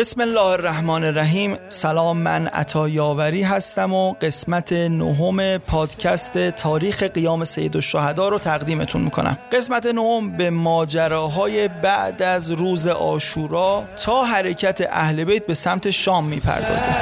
بسم الله الرحمن الرحیم. سلام، من عطا یاوری هستم و قسمت 9 پادکست تاریخ قیام سید الشهدا رو تقدیمتون میکنم. قسمت 9 به ماجراهای بعد از روز عاشورا تا حرکت اهل بیت به سمت شام میپردازه.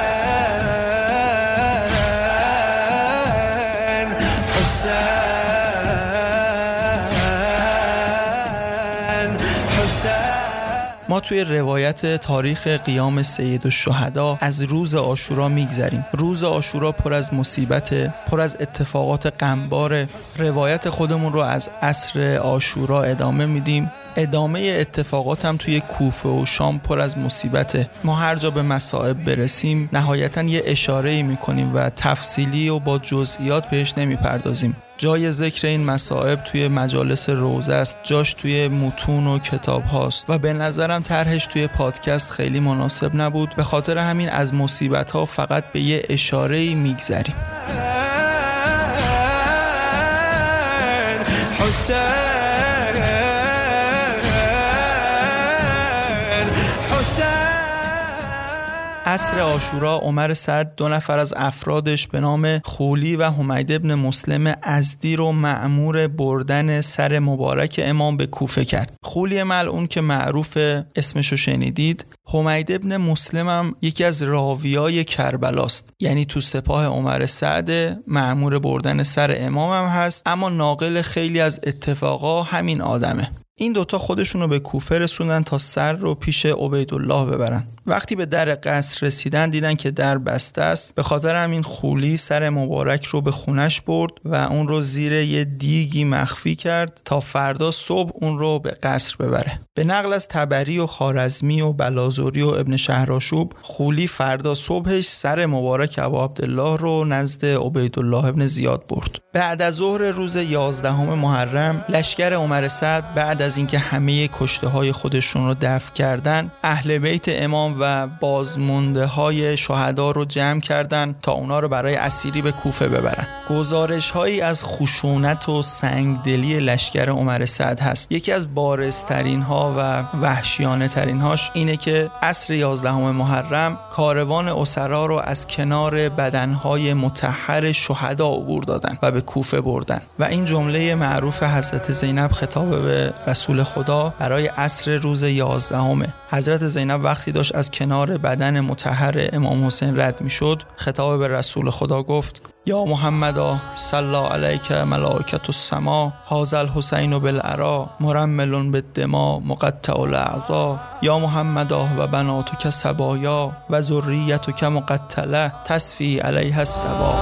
ما توی روایت تاریخ قیام سید الشهدا از روز عاشورا میگذریم. روز عاشورا پر از مصیبت، پر از اتفاقات غمبار. روایت خودمون رو از عصر عاشورا ادامه میدیم. ادامه اتفاقات هم توی کوفه و شام پر از مصیبته. ما هر جا به مصائب برسیم نهایتاً یه اشاره‌ای میکنیم و تفصیلی و با جزئیات بهش نمیپردازیم. جای ذکر این مصائب توی مجالس روزه است، جاش توی متون و کتاب هاست و به نظرم طرحش توی پادکست خیلی مناسب نبود. به خاطر همین از مصیبت ها فقط به یه اشاره‌ای میگذریم. عصر عاشورا عمر سعد 2 نفر از افرادش به نام خولی و حمید ابن مسلم ازدی رو مأمور بردن سر مبارک امام به کوفه کرد. خولی ملعون که معروف اسمشو شنیدید، حمید ابن مسلم هم یکی از راویای کربلاست، یعنی تو سپاه عمر سعد، مأمور بردن سر امام هم هست، اما ناقل خیلی از اتفاقا همین آدمه. این دوتا خودشونو به کوفه رسوندن تا سر رو پیش عبیدالله ببرن. وقتی به در قصر رسیدن دیدن که در بسته است. به خاطر همین خولی سر مبارک رو به خونش برد و اون رو زیر یه دیگی مخفی کرد تا فردا صبح اون رو به قصر ببره. به نقل از طبری و خوارزمی و بلازوری و ابن شهرآشوب، خولی فردا صبحش سر مبارک ابا عبدالله رو نزد عبیدالله ابن زیاد برد. بعد از ظهر روز 11 محرم لشکر عمر سعد بعد از اینکه همه کشته های خودشون رو دفن کردن، اهل بیت امام و بازمونده های شهدا رو جمع کردن تا اونا رو برای اسیری به کوفه ببرن. گزارش هایی از خشونت و سنگدلی لشکر عمر سعد هست. یکی از بارزترین ها و وحشیانه ترین هاش اینه که عصر 11 محرم کاروان اسرا رو از کنار بدنهای مطهر شهدا عبور دادن و به کوفه بردن و این جمله معروف حضرت زینب خطاب به رسول خدا برای عصر روز 11. حضرت زینب وقتی داشت از کنار بدن مطهر امام حسین رد می شد، خطاب به رسول خدا گفت: یا محمدا صلی علیک ملائکة السما هذا الحسین بالعرا مرمل بالدماء مقطع الاعضاء یا محمدا و بناتک سبایا و ذریتک مقتله تصفی علیها الصبا.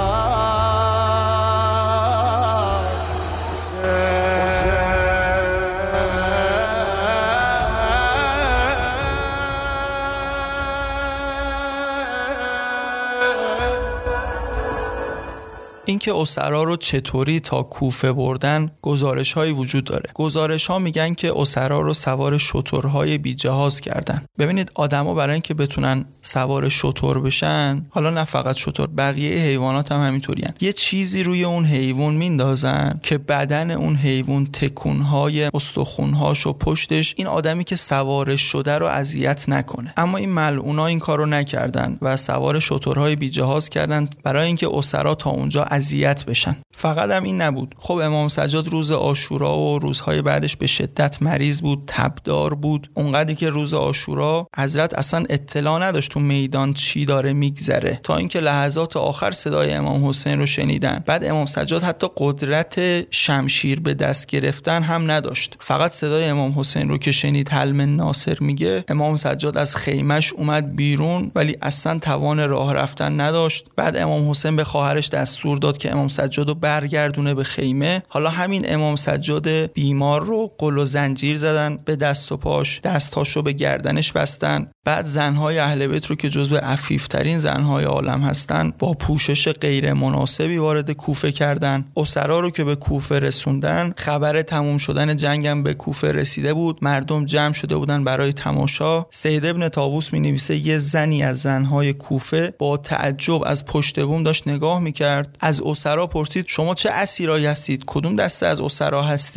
اینکه اسرا رو چطوری تا کوفه بردن گزارش هایی وجود داره. گزارش ها میگن که اسرا رو سوار شترهای بی جهاز کردن. ببینید آدما برای اینکه بتونن سوار شتر بشن، حالا نه فقط شتر، بقیه حیوانات هم همینطورین، یه چیزی روی اون حیوان میندازن که بدن اون حیوان تکونهای استخونهاش و پشتش این آدمی که سوارش شده رو اذیت نکنه. اما این ملعونا این کارو نکردن و سوار شترهای بی جهاز کردن برای اینکه اسرا تا اونجا اذیت بشن. فقط هم این نبود. خب امام سجاد روز عاشورا و روزهای بعدش به شدت مریض بود، تبدار بود، اونقدری که روز عاشورا حضرت اصلا اطلاع نداشت تو میدان چی داره میگذره، تا اینکه لحظات آخر صدای امام حسین رو شنیدن. بعد امام سجاد حتی قدرت شمشیر به دست گرفتن هم نداشت. فقط صدای امام حسین رو که شنید حلم ناصر میگه، امام سجاد از خیمش اومد بیرون ولی اصلا توان راه رفتن نداشت. بعد امام حسین به خواهرش دستور داد که امام سجاد رو برگردونه به خیمه. حالا همین امام سجاد بیمار رو قل و زنجیر زدن به دست و پاش، دستاشو به گردنش بستن. بعد زنهای اهل بیت رو که جزو عفیفترین زنهای عالم هستن با پوشش غیر مناسبی وارد کوفه کردن. اسرا رو که به کوفه رسوندن، خبر تموم شدن جنگم به کوفه رسیده بود، مردم جمع شده بودن برای تماشا. سید ابن طاووس می نویسه یه زنی از زنهای کوفه با تعجب از پشت بوم داشت نگاه میکرد. از اسرا پرسید شما چه اسیرایی هستید؟ کدوم دسته از اسرا هستید؟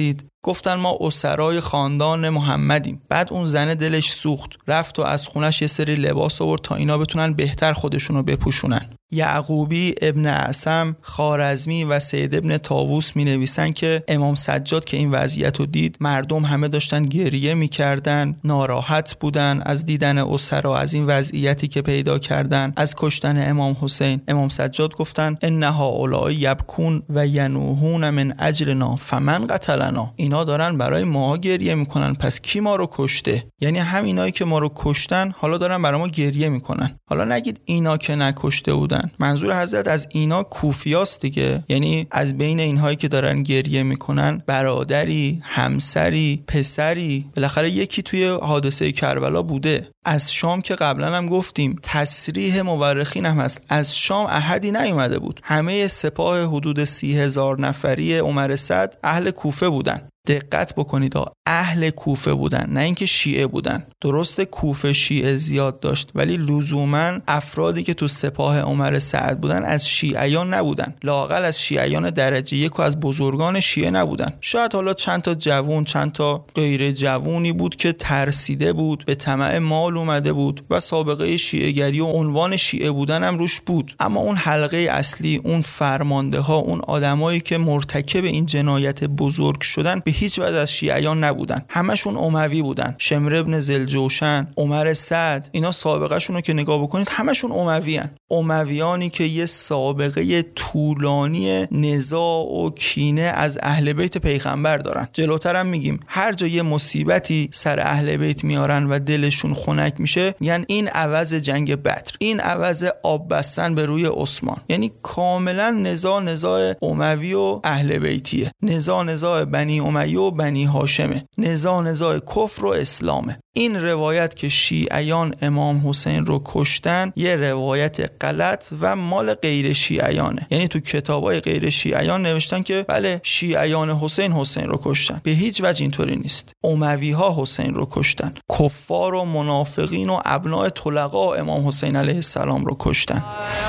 گفتن ما اسرای خاندان محمدیم. بعد اون زن دلش سوخت، رفت و از خونش یه سری لباس آورد تا اینا بتونن بهتر خودشونو بپوشونن. یعقوبی، ابن اعصم، خوارزمی و سید ابن طاووس می نویسن که امام سجاد که این وضعیت رو دید، مردم همه داشتن گریه می کردن، ناراحت بودن از دیدن اسرا، از این وضعیتی که پیدا کردن، از کشتن امام حسین. امام سجاد گفتن ان هؤلاء یبکون و ینوحون من اجلنا فمن قتلنا. اینا دارن برای ما گریه میکنن، پس کی ما رو کشته؟ یعنی همینایی که ما رو کشتن حالا دارن برای ما گریه میکنن. حالا نگید اینا که نکشته بودن، منظور حضرت از اینا کوفیاست دیگه، یعنی از بین اینهایی که دارن گریه میکنن برادری، همسری، پسری، بالاخره یکی توی حادثه کربلا بوده. از شام که قبلا هم گفتیم، تصریح مورخین هم هست، از شام احدی نیومده بود. همه سپاه حدود 30,000 نفری عمر سعد اهل کوفه بودن. دقت بکنید، اهل کوفه بودن، نه اینکه شیعه بودن. درسته کوفه شیعه زیاد داشت، ولی لزوما افرادی که تو سپاه عمر سعد بودن از شیعیان نبودن، لااقل از شیعیان درجه یک و از بزرگان شیعه نبودن. شاید حالا چند تا جوون، چند تا غیر جوونی بود که ترسیده بود، به طمع مال اومده بود و سابقه شیعه‌گری و عنوان شیعه بودن هم روش بود. اما اون حلقه اصلی، اون فرمانده ها، اون آدمایی که مرتکب این جنایت بزرگ شدن، به هیچ وجه از شیعیان نبودن، همشون اموی بودن. شمر ابن ذوالجوشن، عمر سعد، اینا سابقه شون رو که نگاه بکنید همشون اموی ان. امویانی که یه سابقه طولانی نزاع و کینه از اهل بیت پیغمبر دارن. جلوتر هم میگیم هر جا یه مصیبتی سر اهل بیت میارن و دلشون خنک میشه، میگن این عوض جنگ بدر، این عوض آب بستن به روی عثمان. یعنی کاملا نزاع اموی و اهل بیتیه، نزاع بنی امیه و بنی هاشمه، نزاع کفر و اسلامه. این روایت که شیعیان امام حسین رو کشتن یه روایت غلط و مال غیر شیعیانه. یعنی تو کتابای غیر شیعیان نوشتن که بله شیعیان حسین رو کشتن، به هیچ وجه اینطوری نیست. اموی ها حسین رو کشتن، کفار و منافقین و ابناء طلقاء امام حسین علیه السلام رو کشتن.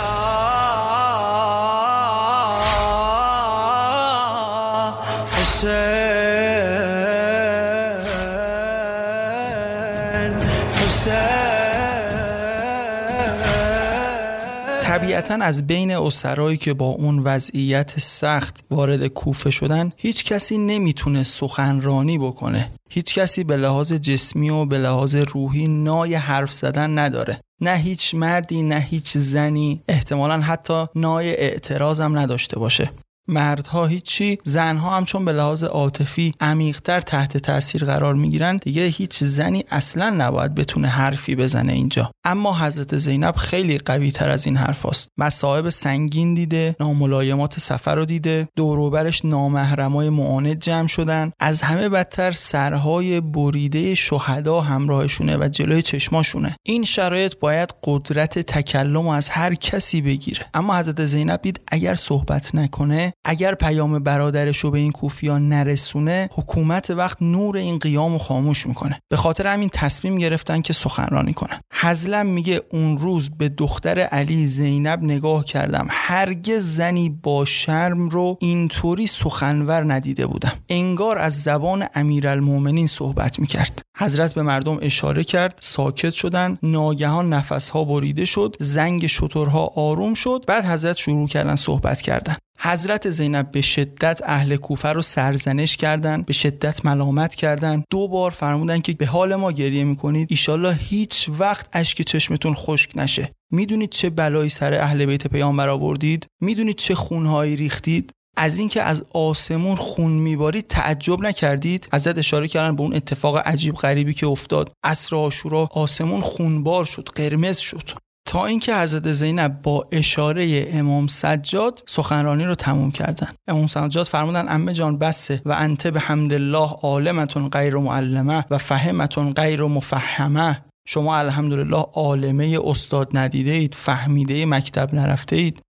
طبیعتاً از بین اسرایی که با اون وضعیت سخت وارد کوفه شدن، هیچ کسی نمیتونه سخنرانی بکنه. هیچ کسی به لحاظ جسمی و به لحاظ روحی نای حرف زدن نداره. نه هیچ مردی، نه هیچ زنی، احتمالاً حتی نای اعتراض هم نداشته باشه. مردها هیچی، زنها هم چون به لحاظ عاطفی عمیق‌تر تحت تاثیر قرار میگیرن، دیگه هیچ زنی اصلا نباید بتونه حرفی بزنه اینجا. اما حضرت زینب خیلی قوی تر از این حرفاست. مصائب سنگین دیده، ناملایمات سفر رو دیده، دور و برش نامحرمای معاند جمع شدن، از همه بدتر سرهای بریده شهدا همراهشونه و جلوی چشماشونه. این شرایط باید قدرت تکلم از هر کسی بگیره. اما حضرت زینب دید اگر صحبت نکنه، اگر پیام برادرش رو به این کوفیان نرسونه، حکومت وقت نور این قیامو خاموش میکنه. به خاطر همین تصمیم گرفتن که سخنرانی کنن. حزلم میگه اون روز به دختر علی زینب نگاه کردم، هرگز زنی با شرم رو اینطوری سخنور ندیده بودم. انگار از زبان امیرالمومنین صحبت میکرد. حضرت به مردم اشاره کرد، ساکت شدن. ناگهان نفسها بریده شد، زنگ شترها آروم شد. بعد حضرت شروع کردن صحبت کردن. حضرت زینب به شدت اهل کوفه رو سرزنش کردن، به شدت ملامت کردن. 2 بار فرمودن که به حال ما گریه میکنید، ایشالله هیچ وقت اشک چشمتون خشک نشه. میدونید چه بلایی سر اهل بیت پیامبر آوردید؟ میدونید چه خونهایی ریختید؟ از اینکه از آسمون خون میبارید تعجب نکردید؟ حضرت اشاره کردن به اون اتفاق عجیب غریبی که افتاد. عصر عاشورا آسمون خونبار شد، قرمز شد. تا اینکه حضرت زینب با اشاره امام سجاد سخنرانی رو تموم کردن. امام سجاد فرمودن عمه جان بسه و انت بحمدالله عالمتون غیر معلمه و فهمتون غیر مفهمه. شما الحمدلله عالمه استاد ندیده اید، فهمیده مکتب نرفته اید.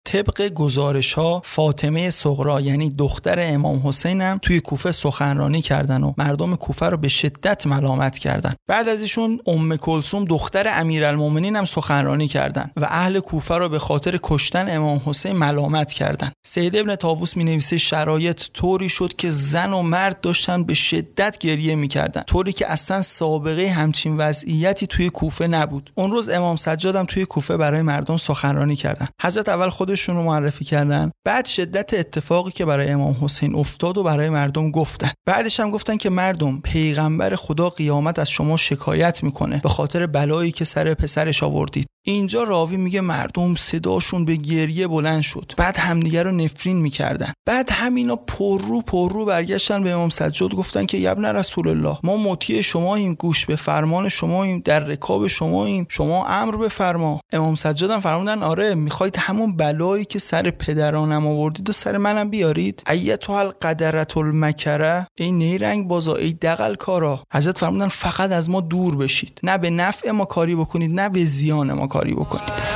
طبق گزارش‌ها فاطمه صغرا یعنی دختر امام حسین هم توی کوفه سخنرانی کردن و مردم کوفه رو به شدت ملامت کردن. بعد از ایشون ام کلثوم دختر امیرالمومنین هم سخنرانی کردن و اهل کوفه رو به خاطر کشتن امام حسین ملامت کردن. سید ابن طاووس می‌نویسه شرایط طوری شد که زن و مرد داشتن به شدت گریه می‌کردن، طوری که اصلا سابقه همچین وضعیتی توی کوفه نبود. اون روز امام سجاد هم توی کوفه برای مردم سخنرانی کردن. حضرت اول خودشون رو معرفی کردن، بعد شدت اتفاقی که برای امام حسین افتاد و برای مردم گفتن. بعدش هم گفتن که مردم، پیغمبر خدا قیامت از شما شکایت میکنه به خاطر بلایی که سر پسرش آوردید. اینجا راوی میگه مردم صداشون به گریه بلند شد، بعد همدیگه رو نفرین میکردن. بعد همینا پررو برگشتن به امام سجاد گفتن که ابن رسول الله، ما مطیع شماییم، گوش به فرمان شماییم، در رکاب شماییم، شما امر بفرما. امام سجاد هم فرمودن آره، میخواید همون بلایی که سر پدرانم آوردید و سر منم بیارید؟ ایتها القدرة المکره، ای نیرنگ بازا، ای دغل کارا. حضرت فرمودن فقط از ما دور بشید، نه به نفع ما کاری بکنید نه به زیان ما کاری بکنید.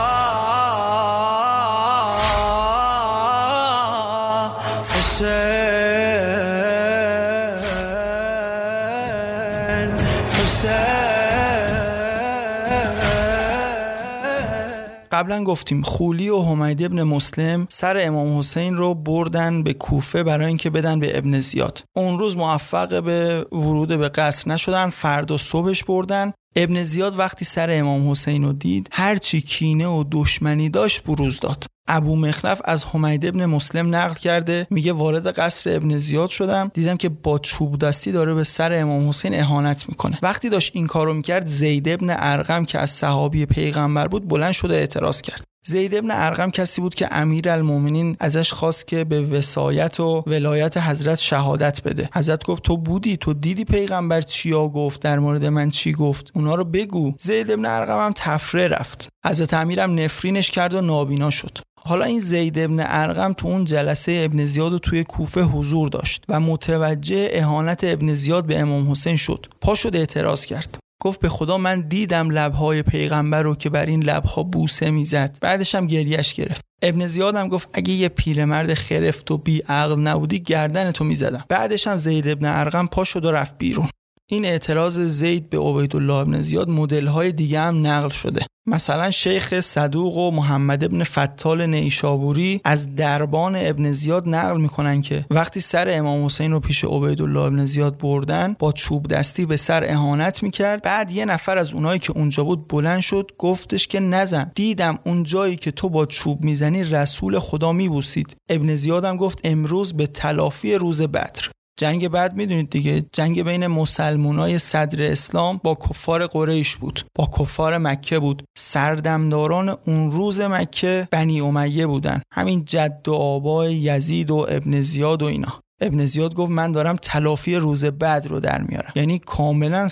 قبلا گفتیم خولی و حمید ابن مسلم سر امام حسین رو بردن به کوفه برای اینکه بدن به ابن زیاد. اون روز موفق به ورود به قصر نشدن، فردا صبحش بردن. ابن زیاد وقتی سر امام حسین رو دید، هرچی کینه و دشمنی داشت بروز داد. ابو مخلف از حمید ابن مسلم نقل کرده، میگه وارد قصر ابن زیاد شدم، دیدم که با چوب دستی داره به سر امام حسین اهانت میکنه. وقتی داشت این کارو میکرد، زید ابن ارقم که از صحابی پیغمبر بود بلند شده اعتراض کرد. زید ابن ارقم کسی بود که امیرالمومنین ازش خواست که به وصایت و ولایت حضرت شهادت بده. حضرت گفت تو بودی، تو دیدی پیغمبر چیا گفت، در مورد من چی گفت، اونا رو بگو. زید ابن ارقم هم تفره رفت. حضرت امیرم نفرینش کرد و نابینا شد. حالا این زید ابن ارقم تو اون جلسه ابن زیاد توی کوفه حضور داشت و متوجه اهانت ابن زیاد به امام حسین شد. پا شد اعتراض کرد. گفت به خدا من دیدم لبهای پیغمبر رو که بر این لبها بوسه میزد. بعدش هم گریهش گرفت. ابن زیاد هم گفت اگه یه پیرمرد خرفت و بی عقل نبودی گردنتو میزدم. بعدش هم زید ابن ارقم پا شد و رفت بیرون. این اعتراض زید به عبیدالله ابن زیاد مدل‌های دیگه هم نقل شده. مثلا شیخ صدوق و محمد ابن فتال نیشابوری از دربان ابن زیاد نقل میکنن که وقتی سر امام حسین رو پیش عبیدالله ابن زیاد بردن، با چوب دستی به سر اهانت میکرد. بعد یه نفر از اونایی که اونجا بود بلند شد گفتش که نزن، دیدم اون جایی که تو با چوب میزنی رسول خدا میبوسید. ابن زیاد هم گفت امروز به تلافی روز بدر. جنگ بعد میدونید دیگه، جنگ بین مسلمانای صدر اسلام با کفار قریش بود، با کفار مکه بود. سردمداران اون روز مکه بنی امیه بودن، همین جد و آبای یزید و ابن زیاد و اینا. ابن زیاد گفت من دارم تلافی روز بدر رو در میارم، یعنی کاملا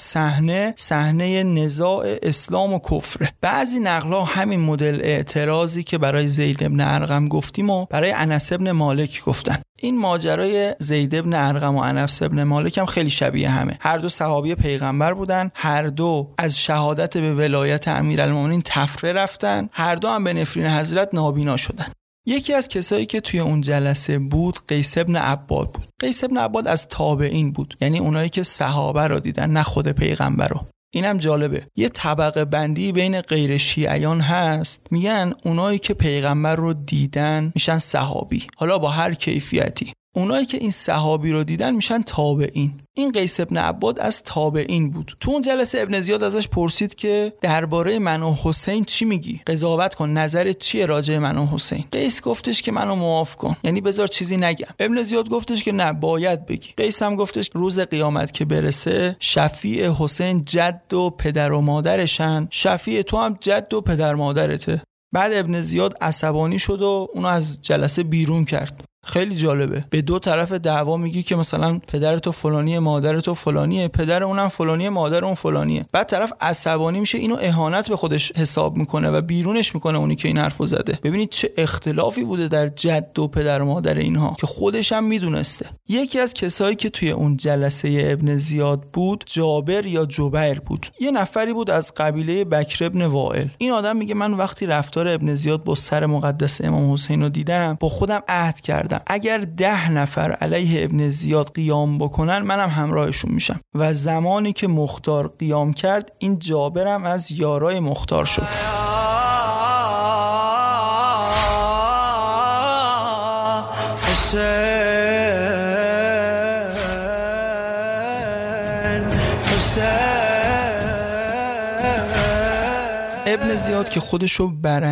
صحنه نزاع اسلام و کفره. بعضی نقلا همین مدل اعتراضی که برای زید ابن ارقم گفتیم و برای انس ابن مالک گفتن. این ماجرای زید ابن ارقم و انس ابن مالک هم خیلی شبیه همه. هر دو صحابی پیغمبر بودن، هر دو از شهادت به ولایت امیرالمومنین تفره رفتن، هر دو هم به نفرین حضرت نابینا شدن. یکی از کسایی که توی اون جلسه بود قیس ابن عباد بود. قیس ابن عباد از تابعین بود، یعنی اونایی که صحابه رو دیدن نه خود پیغمبر رو. اینم جالبه، یه طبقه بندی بین غیر شیعیان هست، میگن اونایی که پیغمبر رو دیدن میشن صحابی، حالا با هر کیفیتی. اونایی که این صحابی رو دیدن میشن تابعین. این قیس ابن عباد از تابعین بود. تو اون جلسه ابن زیاد ازش پرسید که درباره من و حسین چی میگی؟ قضاوت کن، نظرت چیه راجع من و حسین؟ قیس گفتش که منو معاف کن، یعنی بذار چیزی نگم. ابن زیاد گفتش که نه، باید بگی. قیس هم گفتش روز قیامت که برسه شفیع حسین جد و پدر و مادرشن، شفیع تو هم جد و پدر مادرته. بعد ابن زیاد عصبانی شد و اونو از جلسه بیرون کرد. خیلی جالبه. به دو طرف دعوا میگی که مثلا پدر تو فلانیه، مادر تو فلانیه، پدر اونم فلانیه، مادر اون فلانیه. بعد طرف عصبانی میشه، اینو اهانت به خودش حساب میکنه و بیرونش میکنه اونی که این حرفو زده. ببینید چه اختلافی بوده در جد و پدر و مادر اینها که خودش هم میدونسته. یکی از کسایی که توی اون جلسه ابن زیاد بود جابر یا جبیر بود. یه نفری بود از قبیله بکر ابن وائل. این آدم میگه من وقتی رفتار ابن زیاد با سر مقدس امام حسین رو دیدم، با خودم عهد کردم اگر 10 نفر علیه ابن زیاد قیام بکنن منم همراهشون میشم. و زمانی که مختار قیام کرد این جابرم از یارای مختار شد. ابن زیاد که خودشو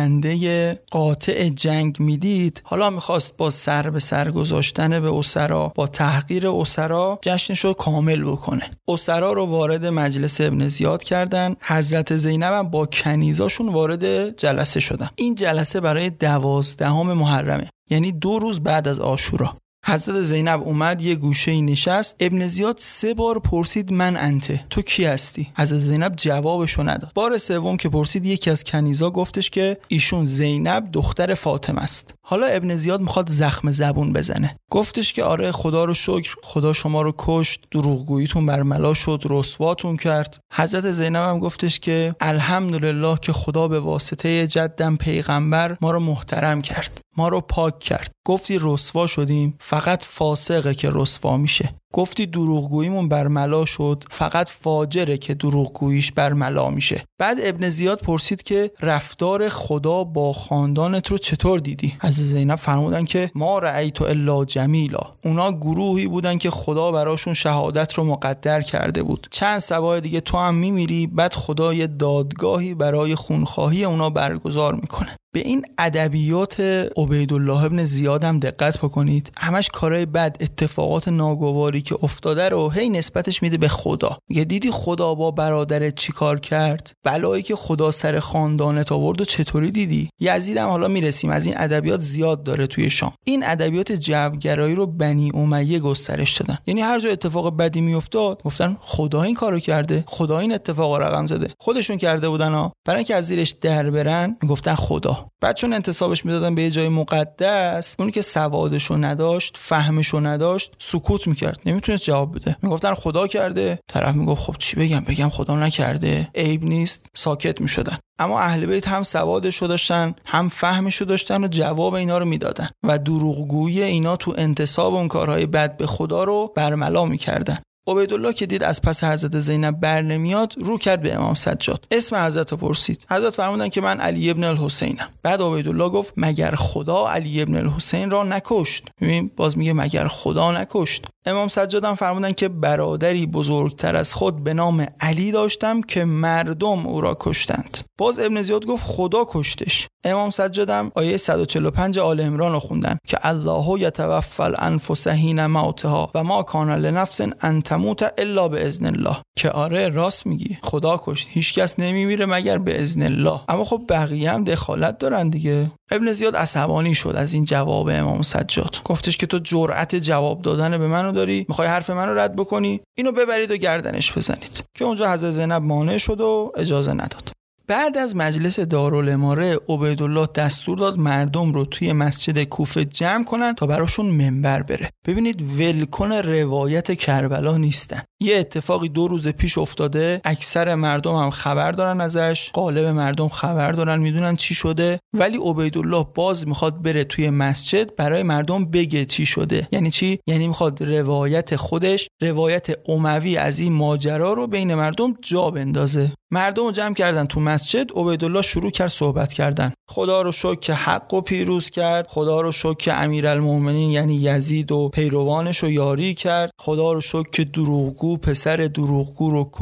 برنده قاطع جنگ میدید، حالا میخواست با سر به سر گذاشتن به اسرا، با تحقیر اسرا جشنشو کامل بکنه. اسرا رو وارد مجلس ابن زیاد کردن. حضرت زینب هم با کنیزاشون وارد جلسه شدن. این جلسه برای 12 محرمه، یعنی 2 روز بعد از عاشورا. حضرت زینب اومد یه گوشه‌ای نشست. ابن زیاد 3 بار پرسید من انته، تو کی هستی؟ حضرت زینب جوابشو نداد. بار سوم که پرسید یکی از کنیزا گفتش که ایشون زینب دختر فاطمه است. حالا ابن زیاد میخواد زخم زبون بزنه. گفتش که آره خدا رو شکر، خدا شما رو کشت، دروغگوییتون برملا شد، رسواتون کرد. حضرت زینب هم گفتش که الحمدلله که خدا به واسطه جدم پیغمبر ما رو محترم کرد، ما رو پاک کرد. گفتی رسوا شدیم، فقط فاسقه که رسوا میشه. گفتی دروغگوییمون برملا شد، فقط فاجره که دروغگوییش برملا میشه. بعد ابن زیاد پرسید که رفتار خدا با خاندانت رو چطور دیدی؟ حضرت زینب فرمودن که ما رأیت الا جمیلا. اونا گروهی بودن که خدا براشون شهادت رو مقدر کرده بود. چند سبای دیگه تو هم میمیری، بعد خدا یه دادگاهی برای خونخواهی اونا برگزار میکنه. به این ادبیات عبیدالله ابن زیاد هم دقت بکنید. همش کارهای بد، اتفاقات ناگواری که افتاده رو هی نسبتش میده به خدا. میگه دیدی خدا با برادرت چی کار کرد؟ بلایی که خدا سر خاندانت آورد و چطوری دیدی؟ یزید هم حالا میرسیم، از این ادبیات زیاد داره توی شام. این ادبیات جوگرایی رو بنی امیه گسترش دادن. یعنی هر جا اتفاق بدی میافتاد گفتن خدا این کارو کرده، خدا این اتفاق رقم زده. خودشون کرده بودن ها، برای اینکه از زیرش در برن میگفتن خدا. بعد چون انتسابش میدادن به یه جای مقدس، اونی که سوادشو نداشت، فهمشو نداشت، سکوت میکرد، نمیتونست جواب بده. میگفتن خدا کرده، طرف میگفت خب چی بگم خدا نکرده، عیب نیست، ساکت میشدن. اما اهل بیت هم سوادشو داشتن، هم فهمشو داشتن و جواب اینا رو میدادن و دروغگویی اینا تو انتساب اون کارهای بد به خدا رو برملا میکردن. عبیدالله که دید از پس حضرت زینب بر نمیاد، رو کرد به امام سجاد. اسم حضرت رو پرسید. حضرت فرمودن که من علی ابن الحسینم. بعد عبیدالله گفت مگر خدا علی ابن الحسین را نکشت؟ ببین باز میگه مگر خدا نکشت. امام سجاد هم فرمودن که برادری بزرگتر از خود به نام علی داشتم که مردم او را کشتند. باز ابن زیاد گفت خدا کشتش. امام سجاد هم آیه 145 آل عمران رو خوندن که الله یتوفی الانفس حین موتها و ما کان لنفس ان تموت الا باذن الله. که آره راست میگی، خدا کشت، هیچ کس نمیمیره مگر به اذن الله. اما خب بقیه هم دخالت دارن دیگه. ابن زیاد عصبانی شد از این جواب امام سجاد. گفتش که تو جرأت جواب دادن به منو داری، میخوای حرف منو رد بکنی، اینو ببرید و گردنش بزنید. که اونجا حضرت زینب مانع شد و اجازه نداد. بعد از مجلس دارالاماره عبیدالله دستور داد مردم رو توی مسجد کوفه جمع کنن تا براشون منبر بره. ببینید ولکن روایت کربلا نیستن. یه اتفاقی 2 روز پیش افتاده، اکثر مردم هم خبر دارن ازش، غالب مردم خبر دارن، میدونن چی شده، ولی عبیدالله باز میخواد بره توی مسجد برای مردم بگه چی شده. یعنی چی؟ یعنی میخواد روایت خودش، روایت اموی از این ماجرا رو بین مردم جا بندازه. مردم رو جمع کردن تو مسجد. عبیدالله شروع کرد صحبت کردن. خدا رو شکر که حق و پیروز کرد، خدا رو شکر که امیرالمومنین یعنی یزید و پیروانش رو یاری کرد، خدا رو شکر که دروغگو پسر دروغگو رو کشت.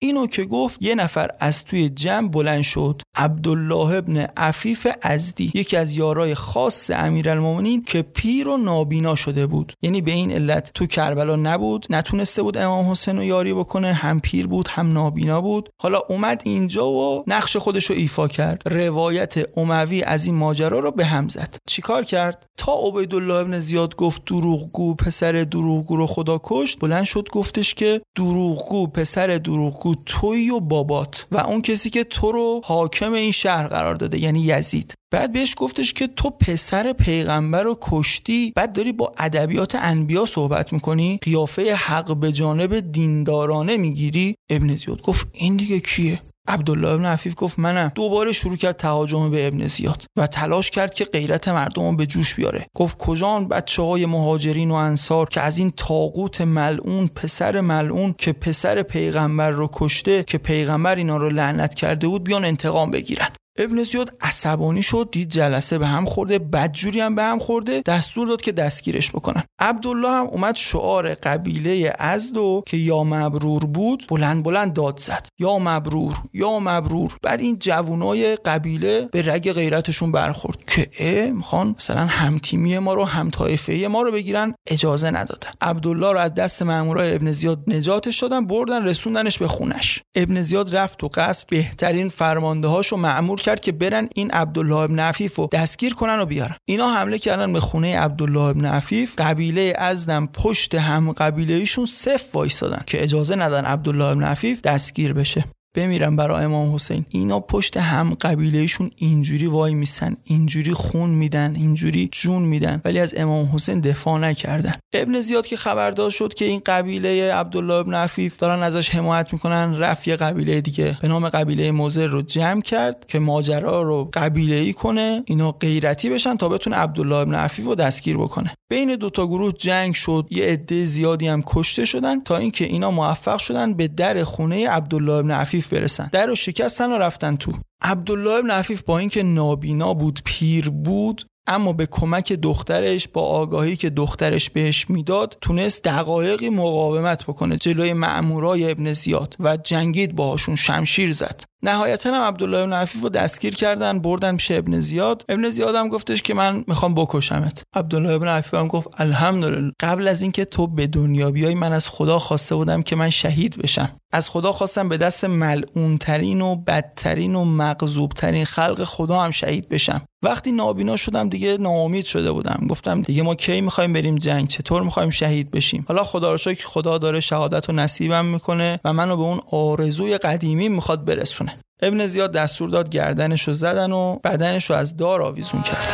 اینو که گفت یه نفر از توی جمع بلند شد، عبدالله ابن عفیف ازدی، یکی از یارای خاص امیرالمومنین که پیر و نابینا شده بود. یعنی به این علت تو کربلا نبود، نتونسته بود امام حسین رو یاری بکنه، هم پیر بود هم نابینا بود. حالا اومد اینجا و نقش خودش رو ایفا کرد، روایت اموی از این ماجرا رو به هم زد. چیکار کرد؟ تا عبیدالله ابن زیاد گفت دروغگو، پسر دروغگو رو خدا کشت، بلند شد گفتش که دروغگو، پسر دروغگو تویی و بابات و اون کسی که تو رو حاکم این شهر قرار داده، یعنی یزید. بعد بهش گفتش که تو پسر پیغمبر رو کشتی، بعد داری با ادبیات انبیا صحبت میکنی، قیافه حق به جانب دیندارانه میگیری. ابن زیاد گفت این دیگه کیه؟ عبدالله ابن عفیف گفت منم. دوباره شروع کرد تهاجم به ابن زیاد و تلاش کرد که غیرت مردم رو به جوش بیاره. گفت کجان بچه‌های مهاجرین و انصار که از این طاغوت ملعون، پسر ملعون که پسر پیغمبر رو کشته، که پیغمبر اینا رو لعنت کرده بود، بیان انتقام بگیرن. ابن زیاد عصبانی شد، دید جلسه به هم خورده، بدجوری هم به هم خورده، دستور داد که دستگیرش بکنن. عبدالله هم اومد شعار قبیله ازدو که یا مبرور بود بلند بلند داد زد، یا مبرور یا مبرور. بعد این جوانای قبیله به رگ غیرتشون برخورد که میخوان مثلا همتیمی ما رو، هم طایفه ما رو بگیرن، اجازه ندادن. عبدالله رو از دست مامورای ابن زیاد نجاتش دادن، بردن رسوندنش به خونش. ابن زیاد رفت تو قصر، بهترین فرماندهاشو مأمور کرد که برن این عبدالله ابن عفیف رو دستگیر کنن و بیارن. اینا حمله کردن به خونه عبدالله ابن عفیف. قبیله ازدم پشت هم قبیله ایشون صف وایسادن که اجازه ندن عبدالله ابن عفیف دستگیر بشه، بمیرن برای امام حسین. اینا پشت هم قبیلهشون اینجوری وای میسن، اینجوری خون میدن، اینجوری جون میدن، ولی از امام حسین دفاع نکردن. ابن زیاد که خبردار شد که این قبیله عبدالله ابن عفیف دارن ازش حمایت میکنن، رفت یه قبیله دیگه به نام قبیله مضر رو جمع کرد که ماجرا رو قبیله‌ای کنه، اینا غیرتی بشن تا بتونه عبدالله ابن عفیف رو دستگیر بکنه. بین دوتا گروه جنگ شد، یه عده زیادی هم کشته شدن تا اینکه اینا موفق شدن به در خونه عبدالله ابن عفیف برسن. در رو شکستن و رفتن تو. عبدالله ابن عفیف با اینکه نابینا بود، پیر بود، اما به کمک دخترش، با آگاهی که دخترش بهش میداد، تونست دقایقی مقاومت بکنه جلوی مأمورای ابن زیاد و جنگید باهاشون، شمشیر زد. نهایتاً هم عبدالله ابن عفیف رو دستگیر کردن، بردن پیش ابن زیاد. ابن زیاد هم گفتش که من میخوام بکشمت. عبدالله ابن عفیف هم گفت الحمدلله، قبل از اینکه تو به دنیا بیای من از خدا خواسته بودم که من شهید بشم. از خدا خواستم به دست ملعون ترین و بدترین و مغضوب ترین خلق خدا هم شهید بشم. وقتی نابینا شدم دیگه ناامید شده بودم، گفتم دیگه ما کی میخوایم بریم جنگ، چطور میخوایم شهید بشیم؟ حالا خدا رو شکر خدا داره شهادت رو نصیبم میکنه و منو به اون آرزوی قدیمی میخواد برسونه. ابن زیاد دستور داد گردنش رو زدن و بدنش رو از دار آویزون کردن.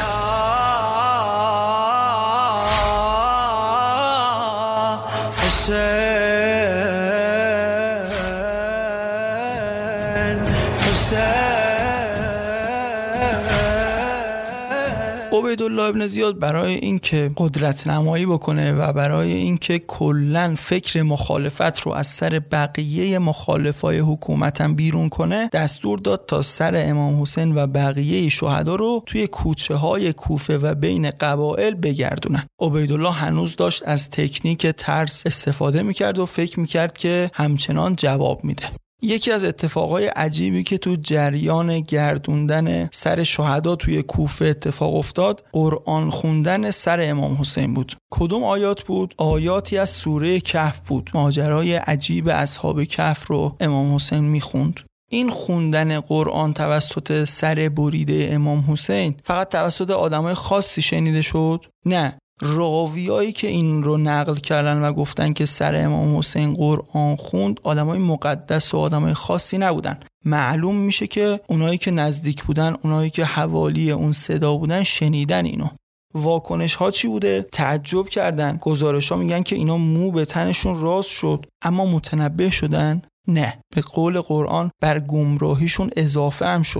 عبیدالله ابن زیاد برای اینکه قدرت نمایی بکنه و برای اینکه کلاً فکر مخالفت رو از سر بقیه مخالفای حکومتم بیرون کنه، دستور داد تا سر امام حسین و بقیه شهدا رو توی کوچه های کوفه و بین قبایل بگردونن. عبیدالله هنوز داشت از تکنیک ترس استفاده میکرد و فکر میکرد که همچنان جواب میده. یکی از اتفاقای عجیبی که تو جریان گردوندن سر شهدا توی کوفه اتفاق افتاد، قرآن خوندن سر امام حسین بود. کدوم آیات بود؟ آیاتی از سوره کهف بود. ماجرای عجیب اصحاب کهف رو امام حسین میخوند. این خوندن قرآن توسط سر بریده امام حسین فقط توسط آدمای خاصی شنیده شد؟ نه، راویایی که این رو نقل کردن و گفتن که سر امام حسین قرآن خوند آدمای مقدس و آدمای خاصی نبودن. معلوم میشه که اونایی که نزدیک بودن، اونایی که حوالی اون صدا بودن، شنیدن اینو. واکنش ها چی بوده؟ تعجب کردن. گزارش ها میگن که اینا مو به تنشون راست شد، اما متنبه شدن؟ نه، به قول قرآن بر گمراهیشون اضافه هم شد.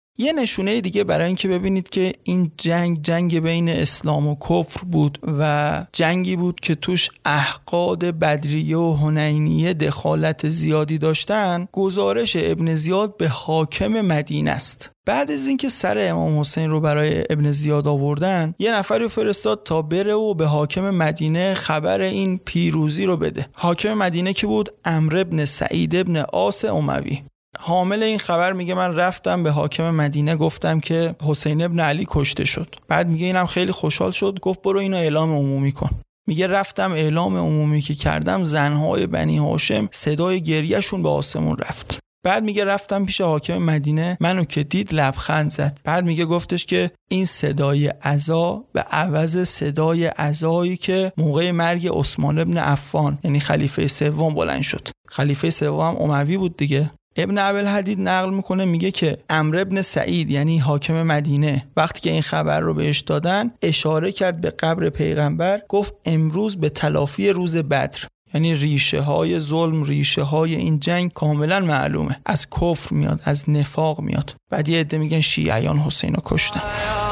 یه نشونه دیگه برای اینکه ببینید که این جنگ بین اسلام و کفر بود و جنگی بود که توش احقاد بدریه و حنینیه دخالت زیادی داشتن، گزارش ابن زیاد به حاکم مدینه است. بعد از اینکه سر امام حسین رو برای ابن زیاد آوردن، یه نفری فرستاد تا بره و به حاکم مدینه خبر این پیروزی رو بده. حاکم مدینه کی بود؟ عمرو بن سعید بن عاص اموی. حامل این خبر میگه من رفتم به حاکم مدینه گفتم که حسین ابن علی کشته شد. بعد میگه اینم خیلی خوشحال شد، گفت برو اینو اعلام عمومی کن. میگه رفتم اعلام عمومی که کردم، زنهای بنی هاشم صدای گریهشون به آسمون رفت. بعد میگه رفتم پیش حاکم مدینه، منو که دید لبخند زد. بعد میگه گفتش که این صدای عزا به عوض صدای عزایی که موقع مرگ عثمان ابن عفان یعنی خلیفه سوم بلند شد. خلیفه سوم اموی بود دیگه. ابن ابوالحدید نقل میکنه میگه که عمرو بن سعید یعنی حاکم مدینه وقتی که این خبر رو بهش دادن اشاره کرد به قبر پیغمبر، گفت امروز به تلافی روز بدر. یعنی ریشه های ظلم، ریشه های این جنگ کاملا معلومه، از کفر میاد، از نفاق میاد. بعد یه عده میگن شیعیان حسین رو کشتن.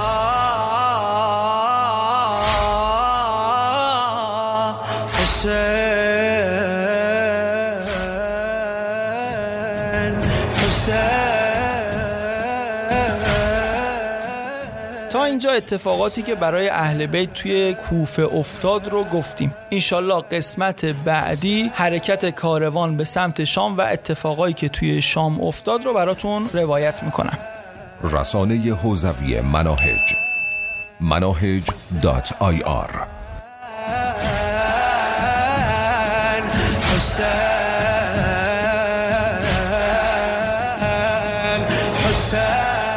تا اینجا اتفاقاتی که برای اهل بیت توی کوفه افتاد رو گفتیم. انشالله قسمت بعدی حرکت کاروان به سمت شام و اتفاقایی که توی شام افتاد رو براتون روایت میکنم. رسانه حوزوی مناهج manahej.ir حسین